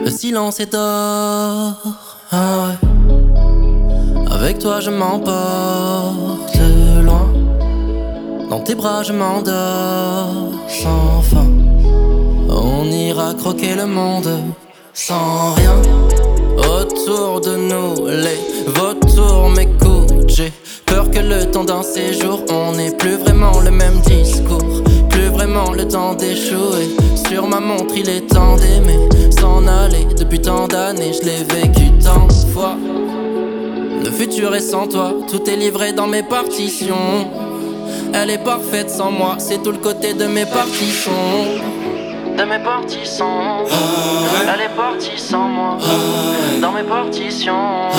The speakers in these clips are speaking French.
Le silence est d'or. Ah ouais. Avec toi je m'emporte loin. Dans tes bras je m'endors sans fin. On ira croquer le monde sans rien. Autour de nous les vautours m'écoutent. J'ai peur que le temps d'un séjour, on n'ait plus vraiment le même discours, plus vraiment le temps d'échouer. Sur ma montre il est temps d'aimer, s'en aller depuis tant d'années, je l'ai vécu tant de fois. Le futur est sans toi, tout est livré dans mes partitions. Elle est parfaite sans moi, c'est tout le côté de mes partitions. De mes partitions, elle est partie sans moi, dans mes partitions.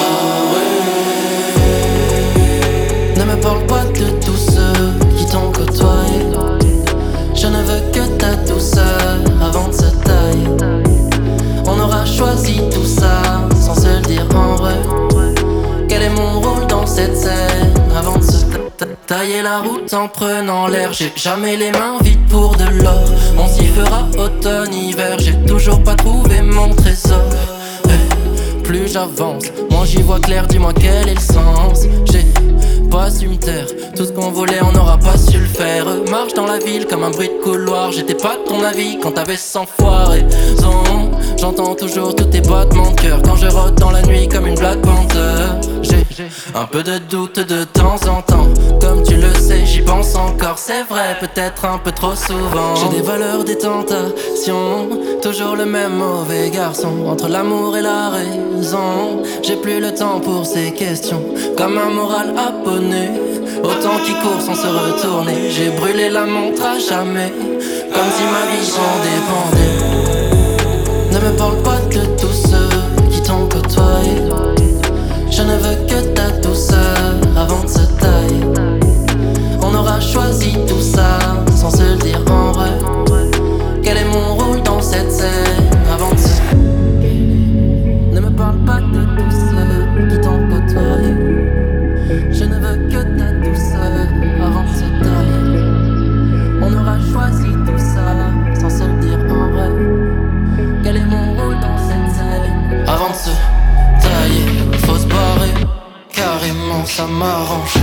Ne me parle pas de tous ceux qui t'ont côtoyé. Je ne veux que ta douceur avant de se tailler. On aura choisi tout ça sans se le dire en vrai. Quel est mon rôle dans cette scène avant de se tailler la route en prenant l'air? J'ai jamais les mains vides pour de l'or. On s'y fera automne-hiver. J'ai toujours pas trouvé mon trésor. Plus j'avance, moins j'y vois clair. Dis-moi quel est le sens. J'ai pas su me taire. Tout ce qu'on voulait on n'aura pas su le faire. Marche dans la ville comme un bruit de couloir. J'étais pas de ton avis quand t'avais 100 fois raison. J'entends toujours tous tes battements de cœur quand je rôde dans la nuit comme une Black Panther. J'ai un peu de doute de temps en temps. Comme tu le sais, j'y pense encore. C'est vrai, peut-être un peu trop souvent. J'ai des valeurs, des tentations. Toujours le même mauvais garçon. Entre l'amour et la raison, j'ai plus le temps pour ces questions. Comme un moral abonné, autant qui court sans se retourner. J'ai brûlé la montre à jamais, comme si ma vie s'en dépendait. Ne me parle pas de tous ceux qui t'ont côtoyé. Je ne veux que ta douceur avant de se tailler. On aura choisi tout ça sans se le dire en vrai. Quel est mon rôle dans cette scène avant de se... Ne me parle pas de tous ceux qui t'ont côtoyé. Je ne veux que ta douceur avant de se tailler. On aura choisi tout ça sans se le dire en vrai. Quel est mon rôle dans cette scène avant de se tailler? Faut se barrer, carrément ça m'arrange.